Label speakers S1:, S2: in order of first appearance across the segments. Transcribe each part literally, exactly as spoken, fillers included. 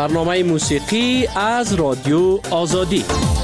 S1: برنامه موسیقی از رادیو آزادی.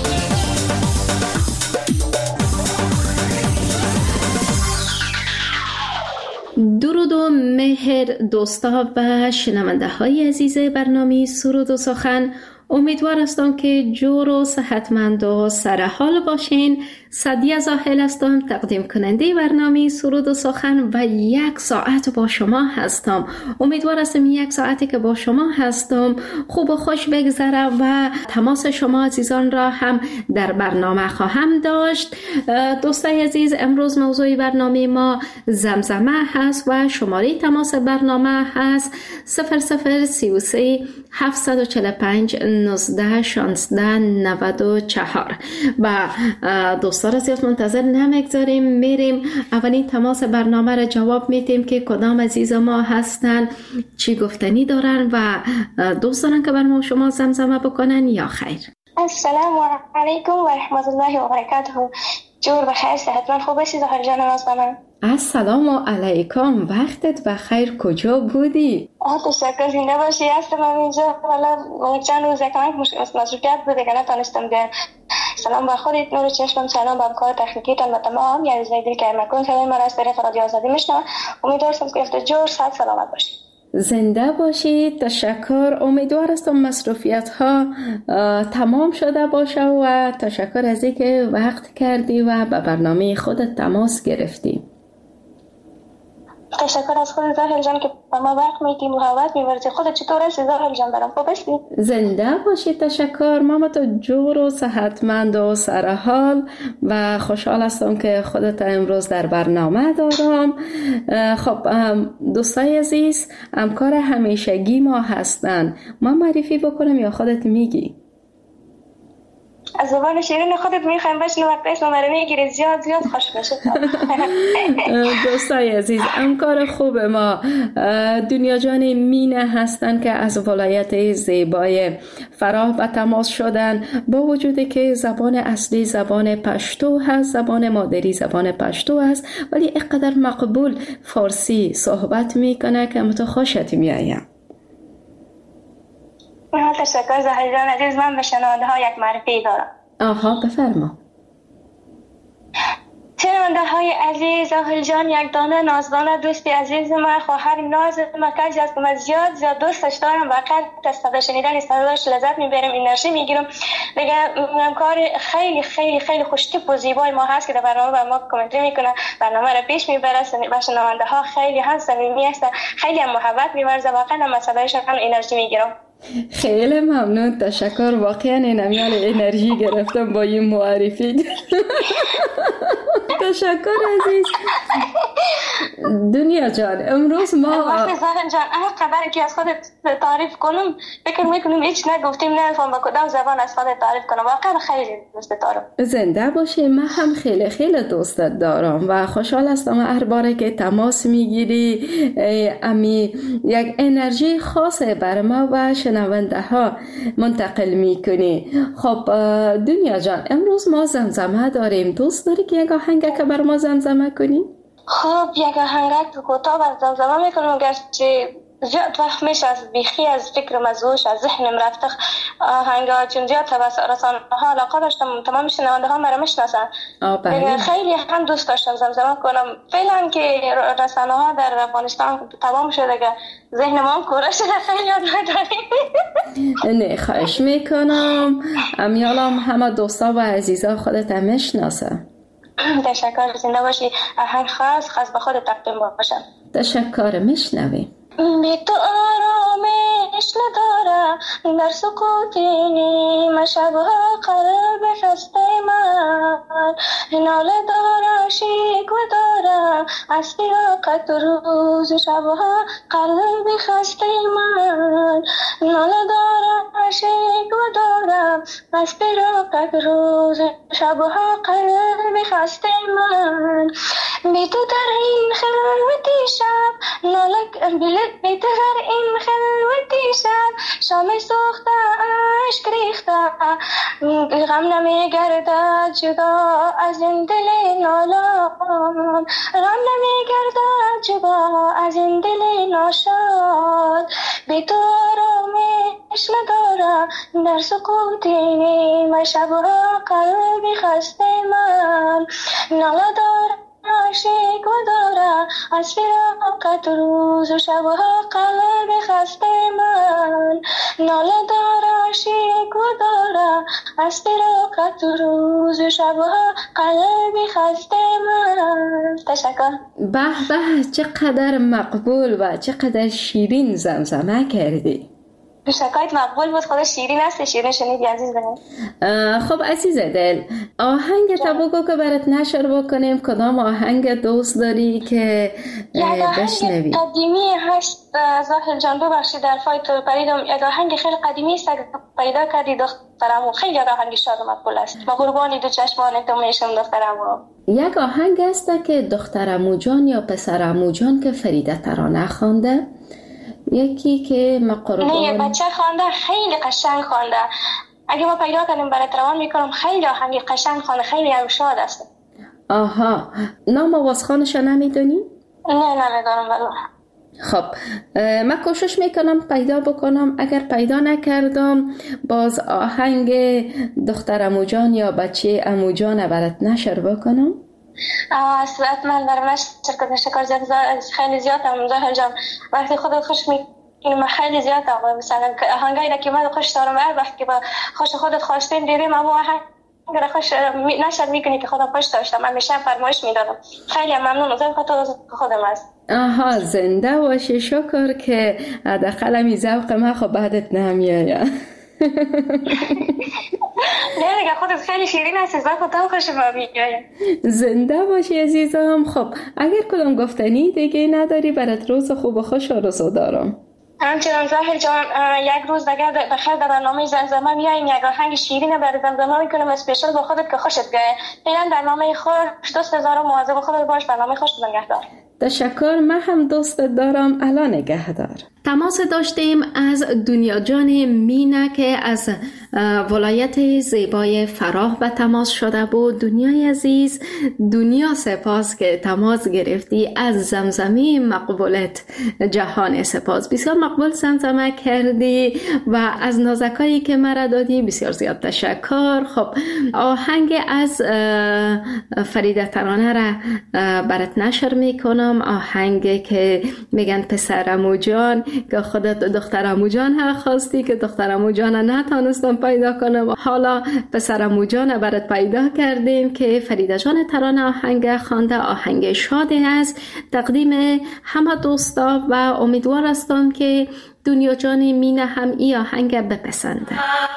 S2: درود و مهر دوستا و شنونده های عزیز برنامه سرود و سخن. امیدوار هستم که جور و صحتمند و سرحال باشین. سعدیه زاهل هستم، تقدیم کننده برنامه سرود و سخن و یک ساعت با شما هستم. امیدوار هستم یک ساعتی که با شما هستم خوب و خوش بگذره و تماس شما عزیزان را هم در برنامه خواهم داشت. دوستای عزیز، امروز موضوع برنامه ما زمزمه هست و شماره تماس برنامه هست صفر صفر سی و سه هفتصد و چهل و پنج نوزده شانزده نود و چهار. و دوستان را زیاد منتظر نمیگذاریم، میریم اولین تماس برنامه را جواب میدیم که کدام عزیز ما هستن، چی گفتنی دارن و دوست دارن که بر ما شما زمزمه بکنن یا خیر.
S3: السلام علیکم و رحمت الله و برکاته. جور بخیر، صحتمند خوب باشی زهر جان نازنین؟
S2: السلام علیکم، وقتت بخیر، کجا بودی؟
S3: آه تشکر، زنده باشی. هستم اینجا، حالا چند روز کمک مصروفیت بوده که نتونستم بیام. سلام بر خودت، نور چشمم، سلام به همکار تکنیکیتان و تمام یعنی زیدی که مکن صدای ما را از طریق رادیو آزادی میشنوم. امیدوارم که افت جور صحت سلامت باشی.
S2: زنده باشید، تشکر. امیدوار هستم مصروفیت ها تمام شده باشه و تشکر از اینکه وقت کردی و به برنامه خودت تماس گرفتی.
S3: تشکر از خود زاهل جان که با ما وقت میدی، محبت می‌ورزی. خودت چطور هستی زاهل جان؟ برام خوب هستی؟
S2: زنده باشی، تشکر. ماما تو جور و صحتمند و سرحال و خوشحال هستم که خودت امروز در برنامه دارم. خب دوستای عزیز، همکار همیشگی ما هستن، ما معرفی بکنم یا خودت میگی؟
S3: از زبان شیرین خودت میخوایم بشنو، وقت اسم ما رو میگیری زیاد زیاد خوش بشه.
S2: دوستای عزیز، همکار خوب ما دنیا جان مینه هستن که از ولایت زیبای فراه به تماس شدن، با وجودی که زبان اصلی زبان پشتو هست، زبان مادری زبان پشتو هست، ولی اینقدر مقبول فارسی صحبت میکنه که متو خوشت میایم.
S3: تشکر زهر جان عزیز. من به شنونده ها یک معرفی دارم.
S2: آها بفرما.
S3: شنونده های عزیز، زهر جان یک دانه نازدانه دوستی عزیز من، خواهر ناز من، کسی است که من زیاد زیاد دوستش دارم و قد از صدا شنیدن صداش لذت میبرم، انرژی میگیرم. دیگه همکار خیلی خیلی خیلی خوشتیپ و زیبای ما هست که در برنامه بر ما کامنتری میکنه، برنامه را پیش میبره و شنونده ها خیلی هم صمیمی هستن، خیلی هم محبت میورزه. واقعا من صدایش هم انرژی میگیرم.
S2: خیلی ممنون، تشکر. واقعا نمیال انرژی گرفتم با این معرفی. تشکر عزیز. دنیا جان، امروز ما
S3: وقتی زهر جان قدر که از خودت تعریف کنم فکر میکنم هیچ نگفتیم، نمیفهم با کدام زبان از خودت تعریف کنم. واقعا خیلی دوست دارم.
S2: زنده باشی. من هم خیلی خیلی دوستت دارم و خوشحال هستم هر باره که تماس میگیری امی یک انرژی خاصه بر ما و شنونده ها منتقل میکنی. خب دنیا جان، امروز ما زمزمه داریم. دوست داری که یک آهنگ که بر ما زمزمه کنی؟
S3: خب یک آهنگ کوتاه بر زمزمه میکنم، گرچه زیاد وقت میشه از بیخی از فکرم از هوش از ذهنم رفته آهنگا، چون زیاد توسط رسانه ها علاقه داشتم، تمام شنونده ها مرا میشناسن. خیلی هم دوست داشتم زمزمه کنم. فعلا که رسانه ها در افغانستان تمام شده که ذهن ما کوره شده، خیلی یاد نداریم.
S2: نه خواهش میکنم، امیالم همه دوستا و عزیزا خودت هم میشناسن.
S3: تشکر، زنده باشی. آهنگ خاص خاص به خود تقدیم باشم.
S2: تشکر، میشنویم.
S3: بی تو آرامش ندارم در سکوت نیمه شبها، قلب خسته من ناله دارم، شکوه دارم از فراقت روز شبها، قلب خسته من ناله دارم، شکوه دارم از فراقت روز شبها، قلب خسته من. بی تو در این خلوتی شب ناله بی تو در این خلوتی شب، شام سوخته عشق ریخته، غم نمی گردد جدا از این دل نالان، غم نمی گردد جدا از این دل ناشاد. بی تو آرامش ندارم در سکوت نیمه شبها قلبی خسته من ناله دارم عاشق و دارم از فراقت روز و شبها قلبی خسته من ناله دارم عاشق و دارم از فراقت روز و شبها قلبی خسته من. تشکر.
S2: به به، چقدر مقبول و چقدر شیرین زمزمه کردی.
S3: شکایت مقبول بود، خدا شیرین است. شیرین شنیدی عزیز دلم.
S2: خب عزیز دل، آهنگ تا بگو که برات نشر بکنیم. کدام آهنگ دوست داری که بشنوی؟
S3: یک آهنگ قدیمی هست زاهل جان، ببخشید در فایت پریدم. یک آهنگ خیلی قدیمی است که پیدا کردی دخترمو. خیلی آهنگ شاد و مقبول است. با قربانی دو چشمان تو میشم دخترمو. یک
S2: آهنگ است که دخترمو جان یا پسرمو جان که فریده ترانه خوانده، یکی که مقربان
S3: نه بچه خوانده، خیلی قشنگ خوانده. اگه ما پیدا کنیم برات روان میکنم. خیلی آهنگ قشنگ خوانده، خیلی هم شاد است.
S2: آها، نام آوازخوانش نمیدونی؟
S3: نه نمیدونم والله.
S2: خب من کوشش میکنم پیدا بکنم. اگر پیدا نکردم باز آهنگ دختر عمو جان یا بچه عمو جان برات نشر بکنم.
S3: اصلاً من در نشر کردن شکر زیاد خیلی زیاد هم زاهل جان. وقتی خودت خوش میکنی خیلی زیاد هم مثلا آهنگایی که من خوش دارم هر وقت که با خوش خودت خواستین دیدیم اما آهنگ را خوش نشر میکنی که خودم خوش داشتم. من میشه فرمایش میدادم. خیلی ممنون. زن خودت خودم است.
S2: آها، زنده باشی. شکر که حداقل می ذوق ما خب بعدت نمیاد.
S3: نه دیگه خودت خیلی شیرین هستی. زن خودم خوش میاد.
S2: زنده باشی عزیزم. خب اگر کدام گفتنی دیگه نداری برات روز خوب و خوش آرزو دارم.
S3: همچنان زاهل جان، یک روز دیگه بخیر در برنامه زمزمه میاییم. یک آهنگ شیرین برای زمزمه میکنم اسپیشال با خودت که خوشت بیاد. فعلا برنامه خوش دوست دارم. مواظب خودت باش. برنامه خوش نگهدار.
S2: تشکر. من هم دوست دارم. الان نگهدار. تماس داشتیم از دنیا جان مینه که از ولایت زیبای فراه به تماس شده بود. دنیای عزیز، دنیا سپاس که تماس گرفتی. از زمزمه مقبولت جهان سپاس. بسیار مقبول زمزمه کردی و از نازکایی که مرا دادی بسیار زیاد تشکر. خب آهنگ از فریده ترانه را برات نشر میکنم. آهنگ که میگن پسرمو جان که خودت دخترمو جان ها خواستی که دخترمو جان نتانستم پیدا کنم. حالا پسرمو جان برات پیدا کردیم که فریده جان ترانه آهنگ خوانده. آهنگ شادی است. تقدیم همه دوستا و امیدوار هستم که دنیا جان مینه هم این آهنگ بپسنده.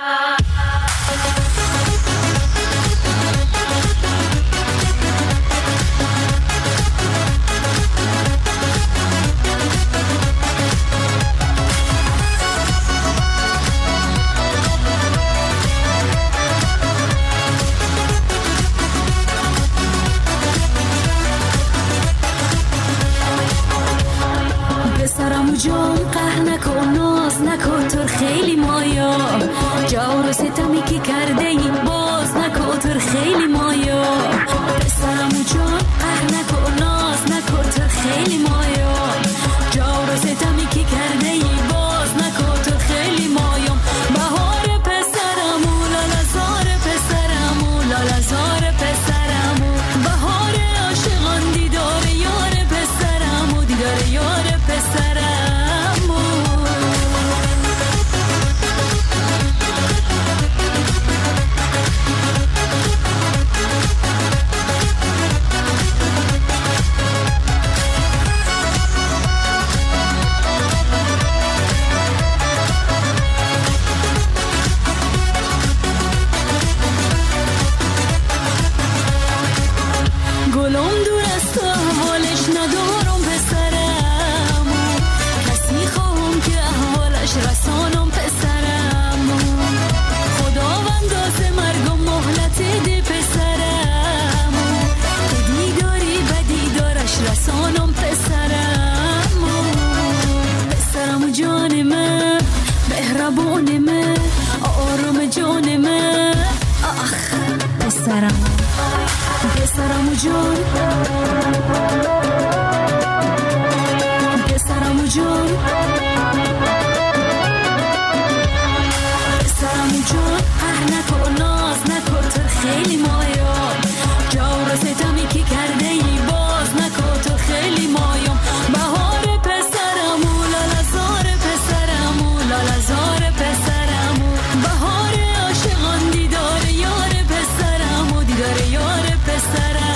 S4: جان قهر نکن، ناز نکن، تو خیلی مایا جور و ستمی که کرده ای باز نکن، تو خیلی مایا پسرمو جان قهر نکن، ناز نکن، تو خیلی مایا جور و ستمی که کرده ای باز نکن، تو خیلی مایا بهار پسرمو لالزار پسرمو لالزار پسرمو بهار عاشقان دیدار یار پسرمو دیدار یار پسرمو خیلی مایا جور ستمی که کرده ای باز نکن تو خیلی مایا بهار پسرمو لالا زار پسرمو لالا زار پسرمو بهار عاشقان دیدار یار پسرمو دیدار یار پسرمو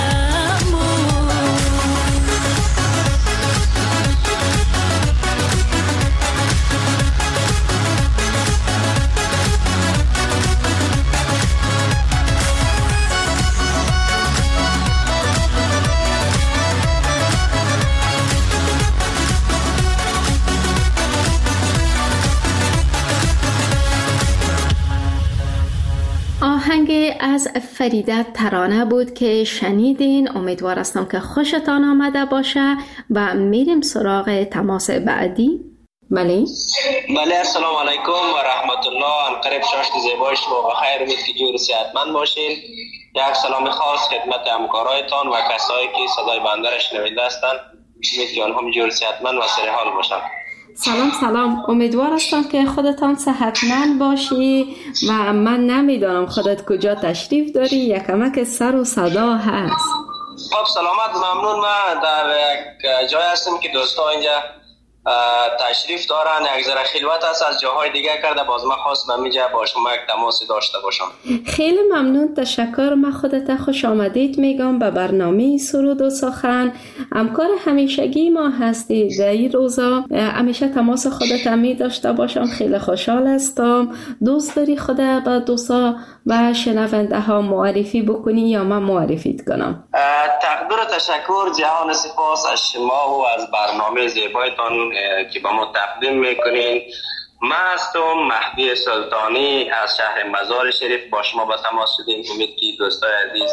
S2: آهنگ از فریده ترانه بود که شنیدین. امیدوار هستم که خوشتان آمده باشه و میریم سراغ تماس بعدی. بله
S5: بله السلام علیکم و رحمت الله. انقریب شاشت زیبای شما و خیر، امید که جور صحتمند باشین. یک سلام خاص خدمت همکارایتان و کسایی که صدای بنده را شنونده هستند. امید که آنها جور صحتمند و سر حال باشند.
S2: سلام سلام، امیدوار هستم که خودتان صحتمند باشی و من نمیدانم خودت کجا تشریف داری، یکمک سر و صدا هست.
S5: خب سلامت، ممنون. من در یک جای هستم که دوستا اینجا تشریف دارن، یک ذره خلوت هست، از جاهای دیگه کرده، باز من خواستم اینجا با شما یک تماسی داشته باشم. خیلی
S2: ممنون، تشکر. من خودت خوش آمدید میگم به برنامه سرود و سخن. همکار همیشگی ما هستی در این روزا، همیشه تماس خودت می داشته باشم. خیلی خوشحال هستم. دوست داری خودت با دوستا و شنونده ها معرفی بکنی یا من معرفیت کنم؟
S5: تقدیر و تشکر، جهان سپاس از شما و از برنامه زیبایتان که با ما تقدیم میکنین. من هستم مهدی سلطانی از شهر مزار شریف، با شما با تماس شدیم. امید که دوستای عزیز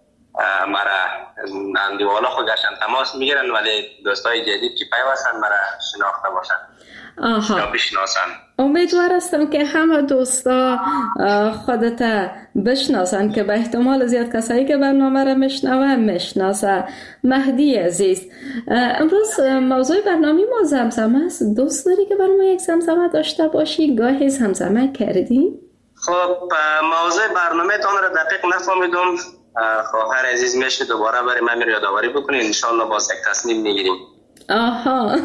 S5: مرا اندیوالا خود گشتن تماس میگیرن، ولی دوستای جدید که پیوستن مرا شناخته باشن یا بشناسن.
S2: امیدوار هستم که همه دوستا خودت بشناسن که به احتمال زیاد کسایی که برنامه را میشنون میشناسن. مهدی عزیز، امروز موضوع برنامه ما زمزمه است. دوست داری که برای ما یک زمزمه داشته باشی؟ گاهی زمزمه کردی؟
S5: خب موضوع برنامه تان را دقیق نفهمیدم. خواهر عزیز میشه دوباره برای من یادآوری بکنید، انشالله باز یک تصمیم میگیریم.
S2: آها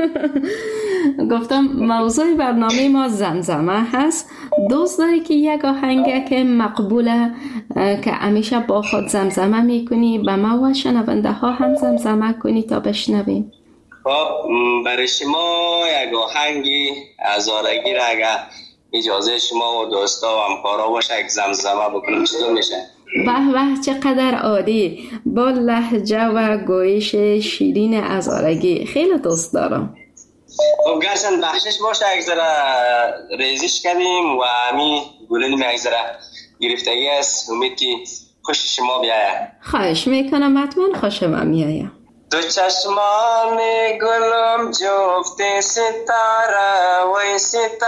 S2: گفتم موضوع برنامه ما زمزمه هست. دوست داری که یک آهنگ که مقبوله که همیشه با خود زمزمه میکنی به ما و شنونده ها هم زمزمه کنی تا بشنویم؟
S5: خب برای شما یک آهنگی هزارگی را اگر اجازه شما و دوستا و همکارا باشه یک زمزمه بکنم چطور میشه؟
S2: به به، چقدر عالی، با لهجه و گویش شیرین هزارگی. خیلی دوست دارم.
S5: خب گرچند بخشش باشه یک ذره ریزش کردیم و همین گلونیم یک ذره گرفتگی است. امید که خوش شما بیاید.
S2: خواهش میکنم، حتما خوشم میاید.
S5: دو چشمان گلم جفت ستاره وی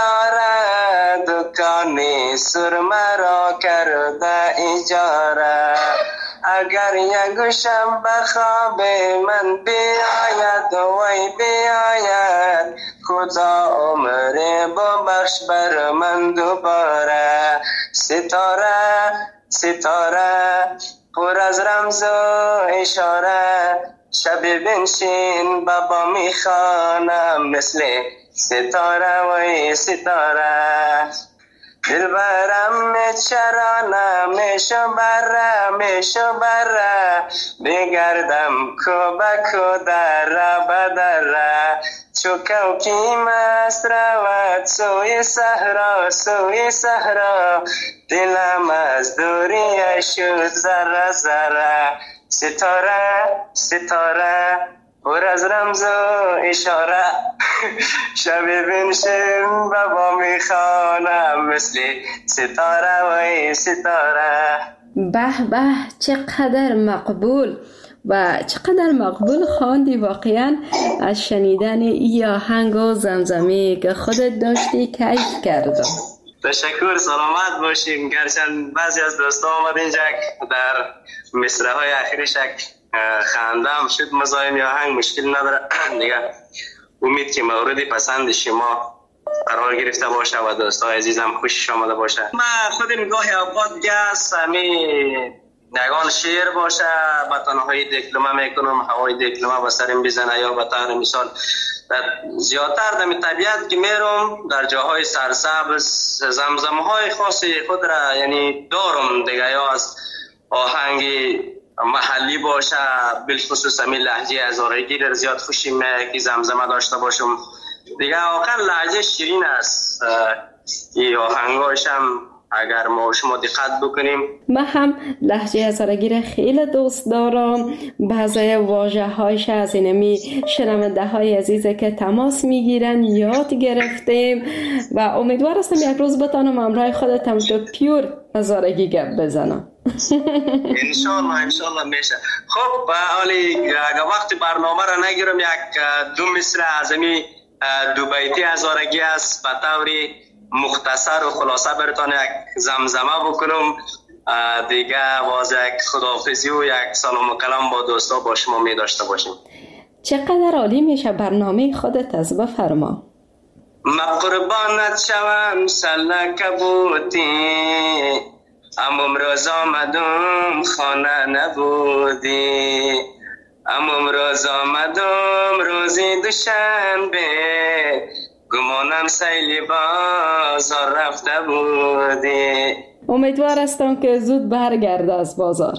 S5: ستاره، دکان سرمه را کرده اجاره. اگر یکشم به خواب من بیاید وی بیاید، خدا عمر ببخش بر من دوباره. ستاره ستاره پر از رمز و اشاره، شب بنشین بابا میخوانم مثل ستاره وی ستاره. دل برم چرانه میشو بره میشو بره، بگردم کو به کو در بدره. چو کوکی مست رود سوی صحرا سوی صحرا، دلم از دوری شد ذره ذره. ستاره ستاره پر از رمز و اشاره، شب بنشین بابا میخوانم مثل ستاره وی ستاره.
S2: به به، چقدر مقبول و چقدر مقبول خواندی. واقعا از شنیدن این آهنگ و زمزمه که خودت داشتی کیف کردم.
S5: تشکر، سلامت باشیم. گرچند بعضی از دوستا آمد اینجا در مصرع های اخیرش خندم شد، مزاحم یا آهنگ مشکل نداره دیگه. امید که مورد پسند شما قرار گرفته باشه و دوستای عزیزم خوشش آمده باشه. من خودم گاهی اوقات گس همی نگان شعر باشه به تنهایی دکلمه میکنم، هوای دکلمه به سرم بزنه، یا به طور مثال در زیادتر در طبیعت که میرم در جاهای سرسبز زمزمه های خاص خود را یعنی دارم دیگه، یا از آهنگ محلی باشه بالخصوص همین لهجه هزارگی در زیاد خوشی میاد که زمزمه داشته باشم دیگه. واقعا لهجه شیرین است، این آهنگاش هم اگر ما شما دقت بکنیم.
S2: من هم لهجه هزارگی را خیلی دوست دارم. بعضی واژه هایش از اینمی شنونده های عزیزه که تماس میگیرن یاد گرفتیم و امیدوار هستم یک روز بتانم همراه خودتم تو پیور هزارگی گپ بزنم.
S5: انشالله انشالله میشه. خب حالی وقت برنامه را نگیرم، یک دو مصرع از امی دو بیتی هزارگی است به طوری مختصر و خلاصه براتون یک زمزمه بکنم دیگه، باز یک خداحافظی و یک سلام و کلام با دوستا با شما می داشته باشیم.
S2: چقدر عالی میشه برنامه خودت، از بفرما.
S5: ما قربانت شوم سلک بودی، اما امروز آمدم خانه نبودی، اما امروز آمدم روزی دوشنبه، گمانم سیلی بازار رفته بودی.
S2: امیدوار هستم که زود برگرده از بازار.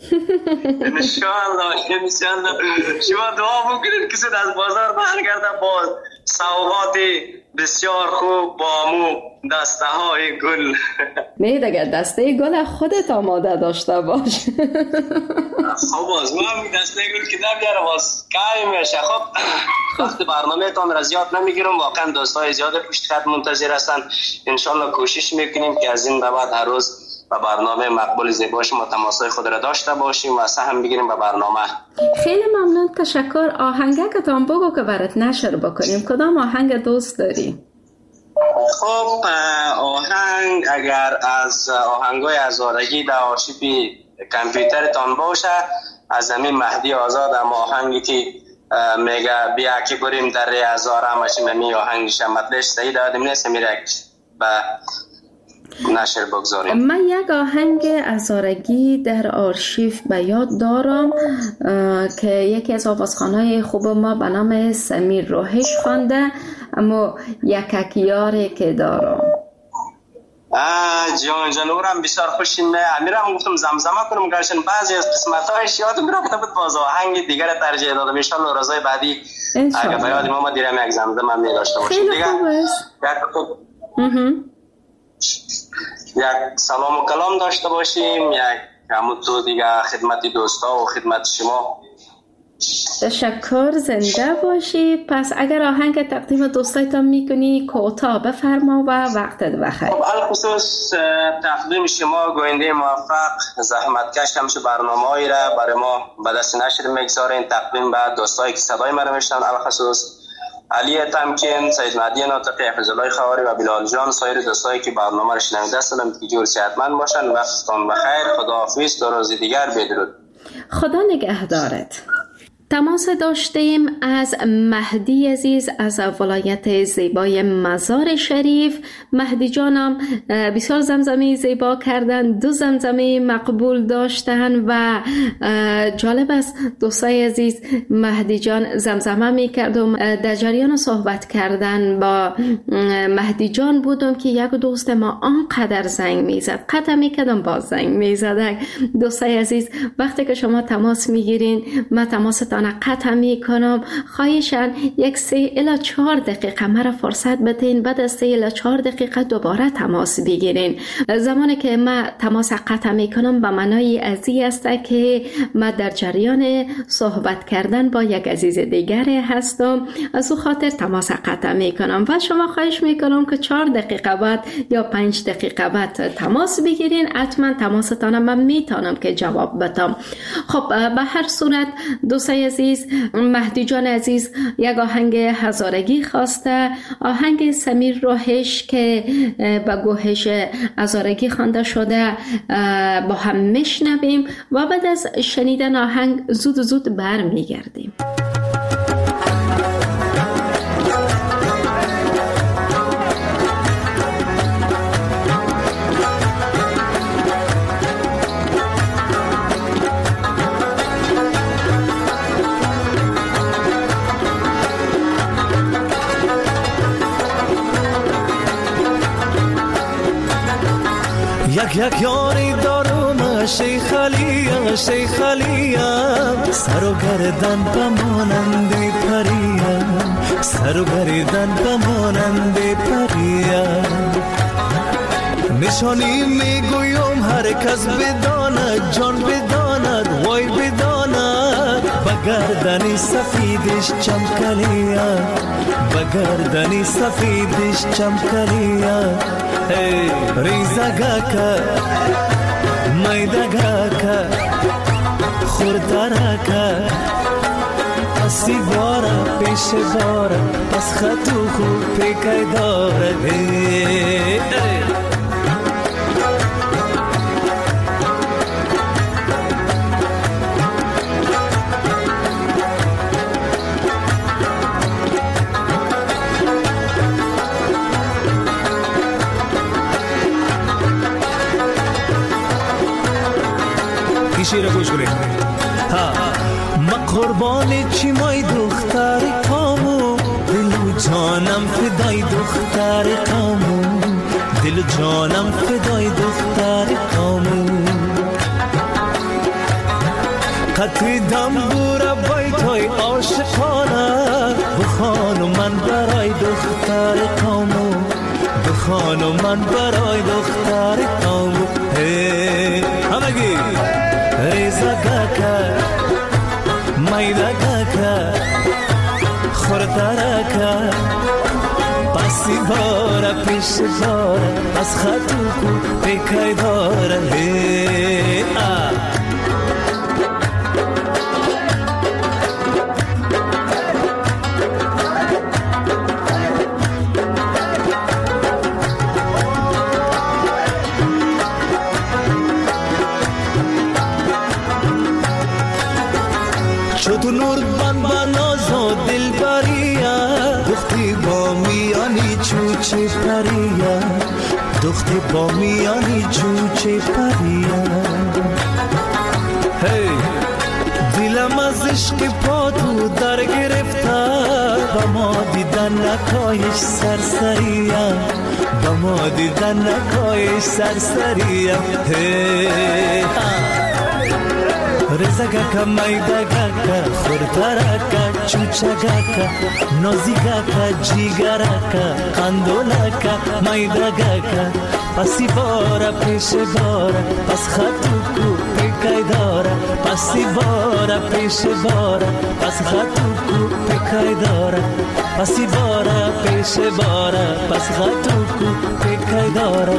S5: انشاءالله انشاءالله. شما دعا بکنید که زود از بازار برگرده با سوغات بسیار خوب، با مو دسته های گل.
S2: نه دیگه دسته گل خودت آماده داشته باش.
S5: خب باز من دسته گل که نمیاره باز کاری میشه. خب وقت برنامه تان را زیاد نمیگیرم، واقعا دوستای زیاد پشت خط منتظر هستن. انشالله کوشش میکنیم که از این به بعد هر روز به برنامه مقبول زیبا شما تماسای خود را داشته باشیم و سهم بگیریم به برنامه.
S2: خیلی ممنون، تشکر. آهنگکتان بگو که برات نشر بکنیم. کدام آهنگ دوست داری؟
S5: خب آهنگ اگر از آهنگای هزارگی در آرشیو کامپیوترتان باشه، از همین مهدی آزاد هم آهنگی که میگه بیا که بریم در ری هزار همش می آهنگش مطلش صحیح دادیم نیست میره به نشر بگذاریم.
S2: من یک آهنگ هزارگی در آرشیو به یاد دارم که یکی از آوازخوانای خوب ما به نام سمیر روحش خوانده، اما یک یاری که دارم.
S5: آه جان جانورم بسیار خوشین نه امیرم گفتم زمزمه کنم گرشن بعضی از قسمت‌هاش یادم میرفت بود، باز آهنگ دیگر ترجیح دادم. ان شاء الله روزهای بعدی اگه به یاد ما دیرم یک زمزمه می داشته باشیم دیگه. یک سلام و کلام داشته باشیم، یک همون تو دیگه خدمت دوستا و خدمت شما.
S2: تشکر، زنده باشی. پس اگر آهنگ تقدیم دوستایتان میکنی کوتاه بفرما و وقتت بخیر.
S5: خب الخصوص تقدیم شما گوینده موفق زحمتکش همیشه برنامه‌ای را برای ما به دست نشر میگذارین، تقدیم به دوستایی که صدای ما رو میشنون، الخصوص علی تمکین، سید مهدی ناطقی، حفظ الله خواری و بلال جان، سایر دوستایی که برنامه رو شنونده هستند که جور صحتمند باشن. وقتتان بخیر. خداحافظ. تا روز دیگر بدرود.
S2: خدا نگهدارت. تماس داشتیم از مهدی عزیز از ولایت زیبای مزار شریف. مهدی جانم بسیار زمزمه زیبا کردن، دو زمزمه مقبول داشتن و جالب است دوستای عزیز، مهدی جان زمزمه میکردم. در جریان صحبت کردن با مهدی جان بودم که یک دوست ما آنقدر زنگ میزد، قطع میکردم باز زنگ میزد. دوستای عزیز وقتی که شما تماس میگیرین من تماس قطع می کنم، خواهشاً یک سه الی چهار دقیقه مرا فرصت بدین، بعد از سه الی چهار دقیقه دوباره تماس بگیرین. زمانی که من تماس قطع می کنم به معنای ازی است که من در جریان صحبت کردن با یک عزیز دیگر هستم، از او خاطر تماس قطع می کنم و شما خواهش می کنم که چهار دقیقه بعد یا پنج دقیقه بعد تماس بگیرین. حتما تماستان من میتونم که جواب بدم. خب به هر صورت دوستای عزیز، مهدی جان عزیز یک آهنگ هزارگی خواسته، آهنگ سمیر روحش که با گوهش هزارگی خوانده شده با هم میشنویم و بعد از شنیدن آهنگ زود زود برمیگردیم.
S6: یک یاری دارم شیخ علیم شیخ علیم سر و گردن بمانند پریم سر و گردن بمانند پریم نشانی میگویم هر کس بداند جان بداند وای بداند بگردنی سفیدش چمکلیم بگردنی سفیدش چمکلیم ریزگاکا میدگاکا خوردرکا پسی بارا پیش بارا پس خطو خوب پیکای داره
S7: شیر گوش کنید.
S6: ها ما قربان چی مای دختر کامو دل و جانم فدای دختر کامو دل و جانم فدای دختر کامو قطعی دنبور بیتای عاشقانه بخانو من برای دختر کامو بخانو من برای دختر کامو همگی ریزگاکا میدگاکا خوردرکا پسی بارا پیش بارا از خطو کو پیکای داره تو نور بان بانازو دل بریا دختی با میانی چوچه پریا دختی با میانی چوچه پریا هی دلم از عشق پا تو در گرفته با ما دیدن نکایش سرسریا با ما دیدن نکایش سرسریا هی رزگاکا میدگاکا خوردرکا چوچگاکا نازیگاکا جیگراکا قندولاکا میدگاکا پسی بارا پیش بارا پس خطو کو پیکای دارا پسی بارا پیش بارا پس خطو کو پیکای دارا پسی بارا پیش بارا پس خطو کو پیکای دارا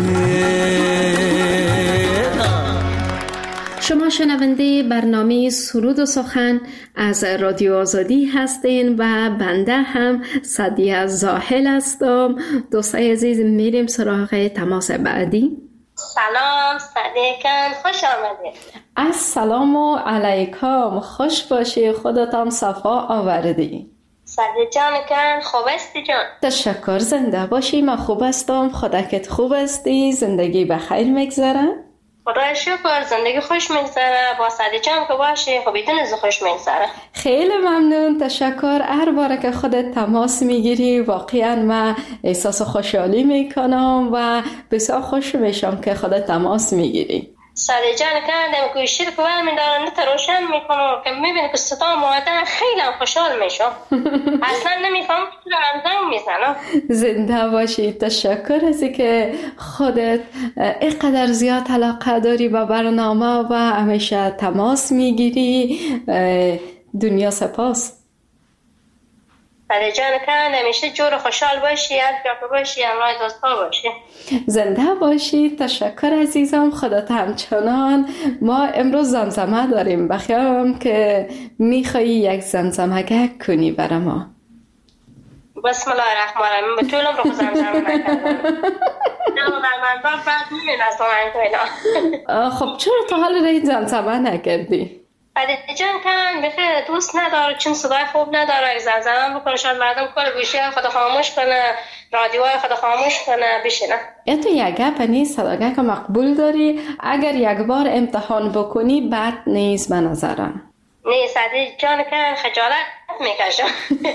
S2: شما شنونده برنامه سرود و سخن از رادیو آزادی هستین و بنده هم سعدیه زاهل هستم. دوستای عزیز میریم سراغ تماس بعدی.
S3: سلام صدیقان، خوش آمدید.
S2: السلام علیکم، خوش باشی، خودتان صفا آوردی.
S3: سعدیه جان کن، خوب هستی جان؟
S2: تشکر، زنده باشی. من خوب هستم، خودت خوب هستی؟ زندگی بخیر میگذره؟
S3: خدای شکر، زندگی خوش میگذره. با سعدیه جان که باشی خب بدون از خوش میگذره.
S2: خیلی ممنون، تشکر. هر باره که خودت تماس میگیری واقعا من احساس خوشحالی میکنم و بسیار خوش میشم که خودت تماس میگیری.
S3: سعدیه جان کردم که شیر که برمی دارن نت روشن میکنم که میبینی که صدا مادر خیلی هم خوشحال میشم. اصلا نمیفهم که دارم زنگ میزنم.
S2: زنده باشی، تشکر ازی که خودت اینقدر زیاد علاقه داری به برنامه و همیشه تماس میگیری. دنیا سپاس.
S3: سعدیه جان کن همیشه جور خوشحال باشی، از جا باشی، همراه دوستا باشی.
S2: زنده باشی، تشکر عزیزم. خودت همچنان. ما امروز زمزمه داریم، بخیرم که میخوایی یک زمزمه کنی برای ما.
S3: بسم الله الرحمن الرحیم. به طولم رو زمزمه نکردم. نه در منظر بعد میبین از آن
S2: خب چرا تا حال رای زمزمه نکردی؟
S3: سعدیه جان کن بخیر دوست نداره، چون صدای خوب نداره. زمزمه بکنه شاید مردم کل گوشی خود خاموش کنه، رادیوهای خود خاموش کنه بشینه.
S2: یا تو یک گپ نیست، صداگه که مقبول داری. اگر یک بار امتحان بکنی بد نیست به نظرم.
S3: نه سعدیه جان کن خجالت میکشم.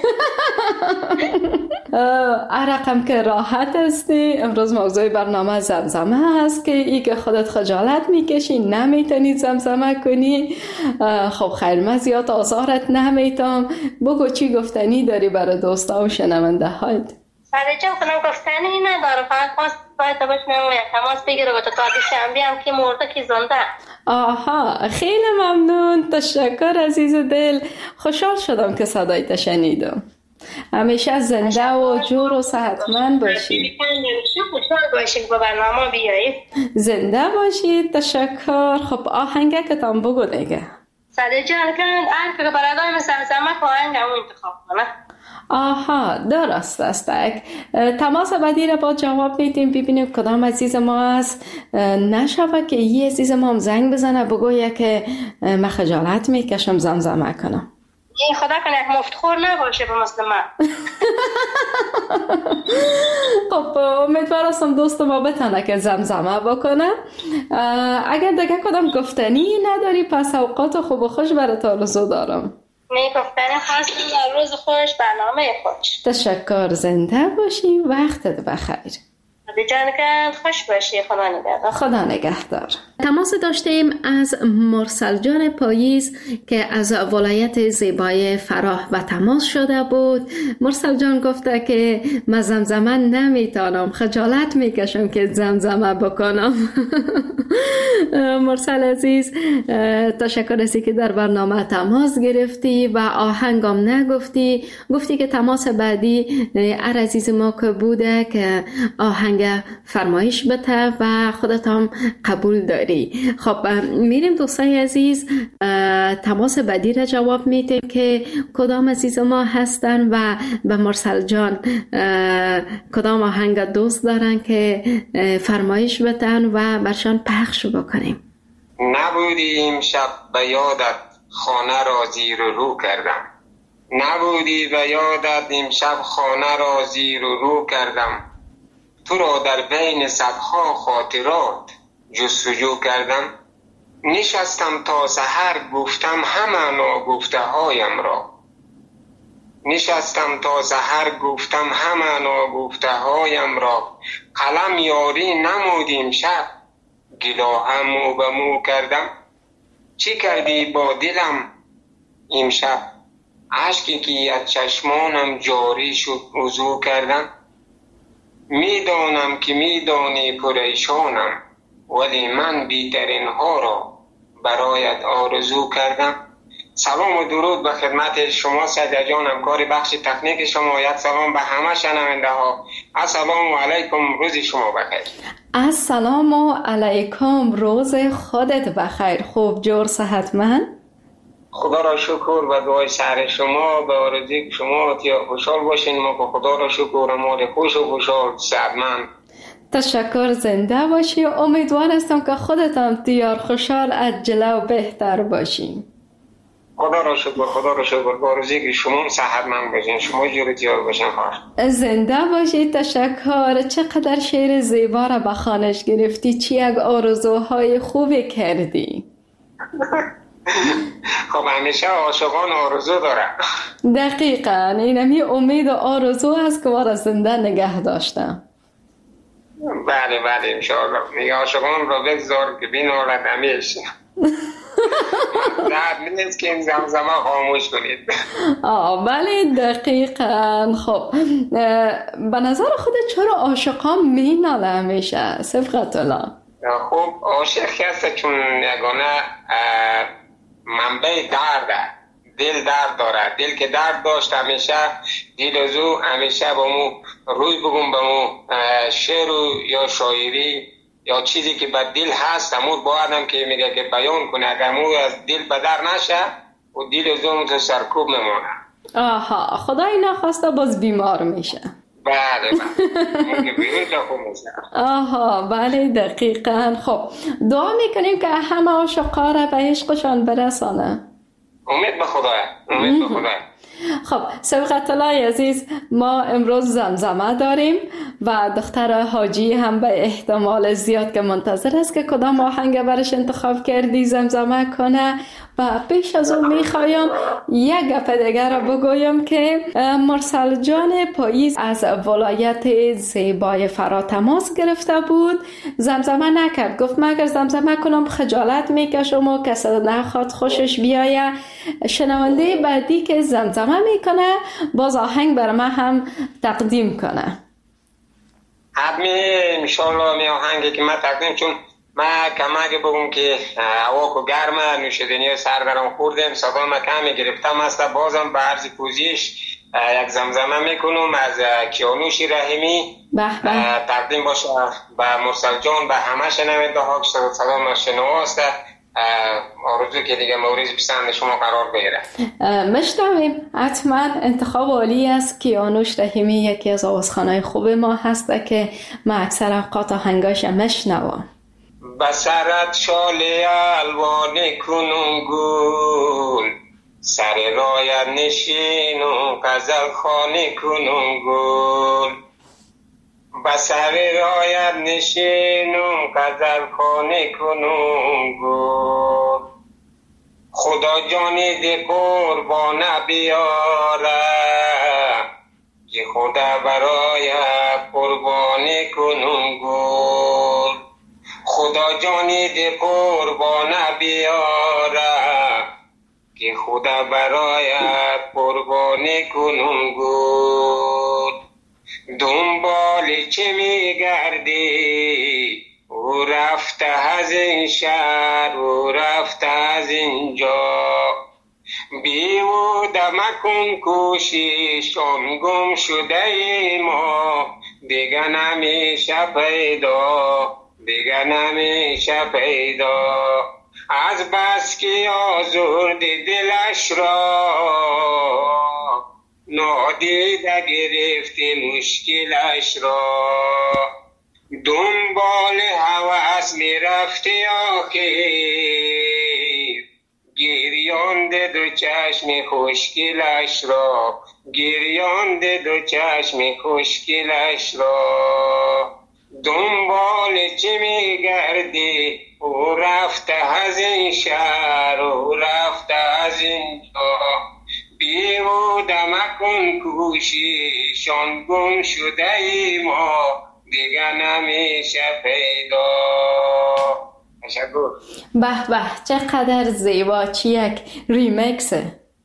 S2: عرقم که راحت هستی. امروز موضوع برنامه زمزمه هست که ای که خودت خجالت میکشی نمیتونی زمزمه کنی. خب خیر، من زیاد آزارت نمیتم. بگو چی گفتنی داری برای دوستا و شنونده هایت؟
S3: ساده جان کنم گفتنی نداره، فقط خواست باید باش میمونه تماس بگیره با تو تا دوشنبه هم که مرده که زنده.
S2: آها، خیلی ممنون، تشکر عزیز دل. خوشحال شدم که صدایت شنیدم. همیشه زنده و جور و صحتمند باشید.
S3: خوشحال باشید با برنامه بیایید.
S2: زنده باشید. تشکر. خب آهنگه که تام بگو دیگه.
S3: ساده جان کنم هر که برادای مثل زمزمه که آهنگ همون انتخاب کنه.
S2: آها، درست است. تماس بعدی را با جواب میدیم، ببینیم کدام عزیز ما است. نشوه که یه عزیز ما هم زنگ بزنه بگویه که من خجالت میکشم زمزمه کنم.
S3: این خدا کنه یک مفتخور نباشه به مثل من.
S2: خب امیدوارم دوست ما بتونه که زمزمه بکنه. اگر دیگه کدام گفتنی نداری پس اوقات خوب و خوش برات آرزو دارم.
S3: می گفتن خواستم در روز خوش برنامه خوش.
S2: تشکر. زنده باشی. وقتت بخیر.
S3: جان کند خوش باشی. خدا نگهدار.
S2: خدا نگهدار. تماس داشتیم از مرسل جان پاییز که از ولایت زیبای فراه و تماس شده بود. مرسل جان گفته که من زمزمه نمیتونم، خجالت میکشم که زمزمه بکنم. مرسل عزیز تشکر از که در برنامه تماس گرفتی و آهنگم نگفتی. گفتی که تماس بعدی هر عزیز ما که بوده که آهنگ فرمایش بده و خودت هم قبول داری. خب میریم دوستای عزیز تماس بعدی را جواب میدیم که کدام عزیز ما هستن و به مرسل جان کدام آهنگ دوست دارن که فرمایش بدن و برشان پخش بکنیم.
S5: نبودی امشب به یادت خانه را زیر و رو کردم، نبودی به یادت امشب خانه را زیر و رو کردم، تو را در بین صدها خاطرات جستجو کردم، نشستم تا سحر گفتم همه ناگفته هایم را، نشستم تا سحر گفتم همه ناگفته هایم را، قلم یاری نمودیم شب گلاهم مو به مو کردم، چی کردی با دلم امشب اشکی که از چشمانم جاری شد وضو کردم، میدانم که میدانی پریشانم ولی من بیترین ها را برایت آرزو کردم. سلام و درود به خدمت شما سیده جان، همکار بخش تکنیک شما. یک سلام به همه شنونده ها. السلام علیکم، روز شما بخیر.
S2: السلام علیکم، روز خودت بخیر. خوب جور صحتمند؟
S5: خدا را شکر و دعای سر شما به آرزوی شما که خوشحال باشین. ما که خدا را شکر مال خوش و خوشحال صحتمند.
S2: تشکر. زنده باشی. امیدوار هستم که خودت هم دیار خوشحال عجله و بهتر باشی.
S5: خدا را شکر خدا را شکر به آرزوی شما صحتمند باشین، شما جور دیار باشین. خواهر
S2: زنده باشی. تشکر. چقدر شعر زیبا را به خوانش گرفتی، چی یک آرزوهای خوبی کردی.
S5: خب همیشه عاشقان آرزو دارن.
S2: دقیقاً اینمی امید و آرزو هست که ما را زنده نگه داشتم.
S5: بله بله انشاءالله. میگه عاشقان را بگذار که بین حالت همیشه درد نیست که این زمزمه خاموش کنید.
S2: آه بله دقیقاً. خب به نظر خودت چرا عاشقان میناله همیشه؟ صفقت الله.
S5: خب عاشق هست چون یگانه منبع درده، دل درد داره. دل که درد داشت همیشه دل از او همیشه با مو روی بگم به مو شعر یا شاعری یا چیزی که به دل هست امور با آدم که میگه که بیان کنه، اگر مو از دل بدر نشه و دل از اون تو سرکوب میمونه.
S2: آها، خدای نخواسته باز بیمار میشه.
S5: بله بله.
S2: آها بله دقیقاً. خب دعا میکنیم که همه عاشقا را به عشقشان برسانه.
S5: امید به خدا. امید به خدا.
S2: خب سبقت الله عزیز، ما امروز زمزمه داریم و دختر حاجی هم به احتمال زیاد که منتظر است که کدام آهنگ برش انتخاب کردی زمزمه کنه. و پیش از اون میخوایم یک گپ دیگر را بگویم که مرسل جان پاییز از ولایت زیبای فرا تماس گرفته بود، زمزمه نکرد، گفت من اگر زمزمه کنم خجالت میکشم و کسی نخواد خوشش بیایه. شنونده بعدی که زمزمه میکنه باز آهنگ بر من هم تقدیم کنه.
S5: حتمی انشالله می آهنگی که من تقدیم، چون من کمک بگم که هوا کو گرمه، نوشیدنی سردرم خوردم، صدا ما کمی گرفتم است، بازم به عرض پوزیش یک زمزمه میکنم از کیانوش رحیمی تقدیم باشه به مرسل جان، به همه شنونده ها که صدا ما شنواست. آرزو که دیگه مورد پسند شما قرار بگیره.
S2: مشتویم حتما. انتخاب عالی است. کیانوش رحیمی یکی از آوازخوانای خوب ما هست که من اکثر اوقات آهنگاش مشنوم.
S5: بسرت شاله الوان کنون گل، سر رایت نشینم غزل خانه کنون گل، بسر رایت نشینم غزل خانه کنون گل، خدا جانی ده قربان بیاره که خدا برای قربانی کنون گل، خدا جانی ده قربان بیاره که خدا برای قربانی کنون گل، دنبال چه میگردی او رفته از این شهر او رفته از اینجا، بیهوده مکن کوشش آن گم شده ای ما، دیگه نمیشه پیدا دیگه نمیشه پیدا، از بس که آزرد دلش را نادیده گرفتی مشکلش را، دنبال هوس میرفتی آخر گریانده دو چشم خوشگلش را، گریانده دو چشم خوشگلش را، دنبال چی میگردی او رفته از این شهر او رفته از اینجا، بیهوده مکن کوشش آن گم شده ای ما، دیگه نمیشه پیدا. تشکر.
S2: به به چقدر زیبا، چی یک ریمیکسه.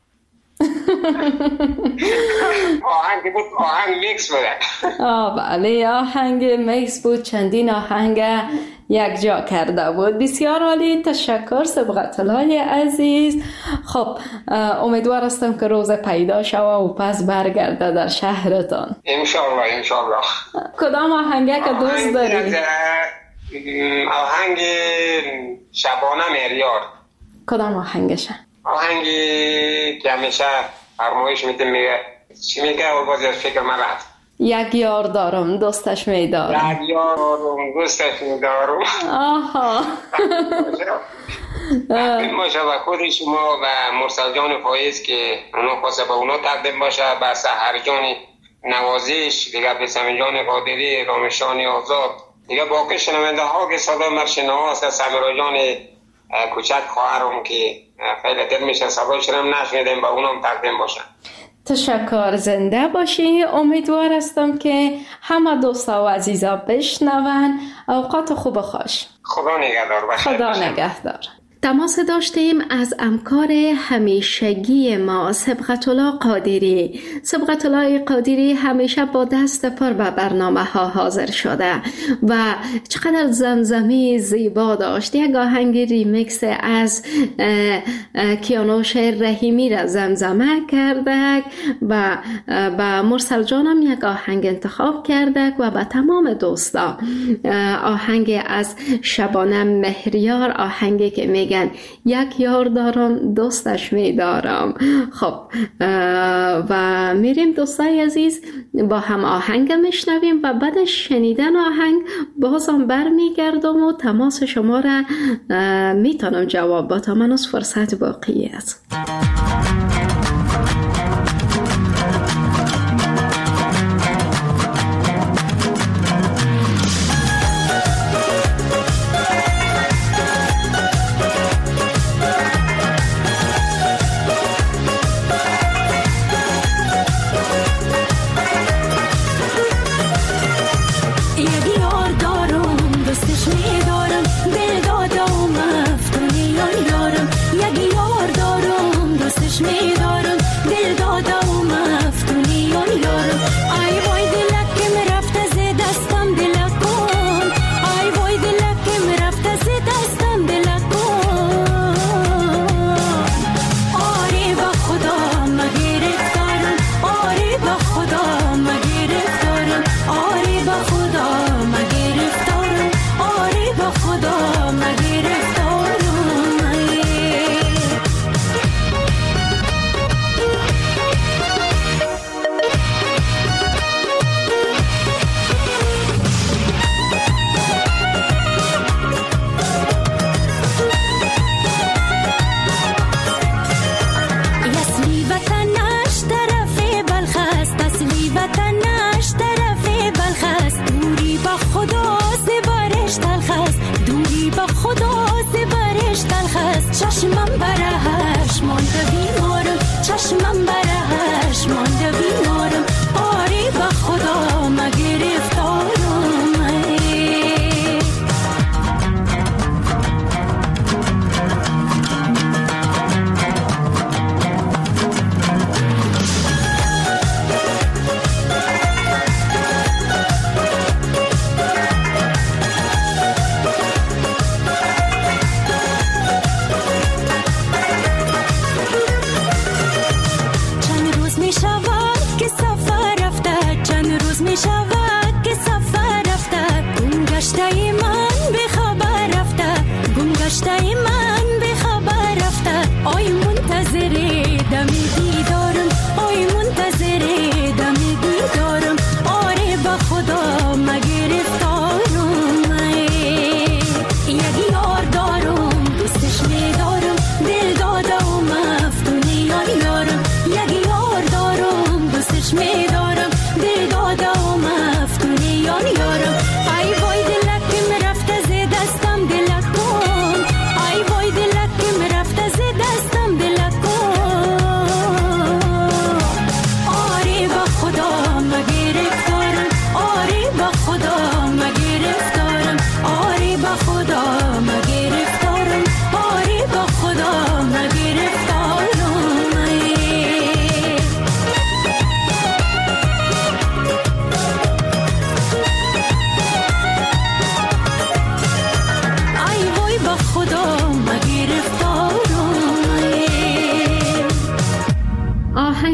S5: آهنگ بود، آهنگ میکس بود.
S2: آه بله آهنگ میکس بود، چندین آهنگ یک جا کرده بود. بسیار عالی، تشکر سبقت‌الله عزیز. خب امیدوار هستم که روز پیدا شوه و پس برگرده در شهرتان
S5: انشالله انشالله.
S2: کدام آهنگه که دوست داری؟
S5: آهنگ شبانه مهریار.
S2: کدام آهنگشه؟
S5: آهنگی که همیشه فرمایش میده، میگه چی میگه و باز فکر من رفت،
S2: یک یار دارم دوستش میدارم،
S5: یک یار دارم دوستش میدارم.
S2: آها
S5: تقدیم باشه به خود شما و مرسل جان پاییز که اونا خواسته به اونا تقدیم باشه، به سحر جان نوازش دیگه، به سمی جان قادری، رامشان آزاد دیگه، باقی شنونده ها که صدا مرشنه هست، سمیرا جان کوچک خواهرم که خیلی دل میشه صدایش هم نشنیدیم، به اونم تقدیم باشن.
S2: تشکر، زنده باشی. امیدوار هستم که همه دوستا و عزیزا بشنون. اوقات خوب و خوش.
S5: خدا نگهدار.
S2: خدا نگهدار. تماس داشتیم از همکار همیشگی ما سبقت‌الله قادری. سبقت‌الله قادری همیشه با دست پر به برنامه ها حاضر شده و چقدر زمزمه زیبا داشت. یک آهنگ ریمیکس از کیانوش رحیمی را زمزمه کرده و با مرسل جانم یک آهنگ انتخاب کرده و به تمام دوستا آهنگ از شبانه مهریار، آهنگی که میگه یک یار دارم دوستش میدارم. خب و میریم دوستای عزیز با هم آهنگ میشنویم و بعد شنیدن آهنگ بازم بر میگردم و تماس شما را میتونم جواب با تا من از فرصت باقی است.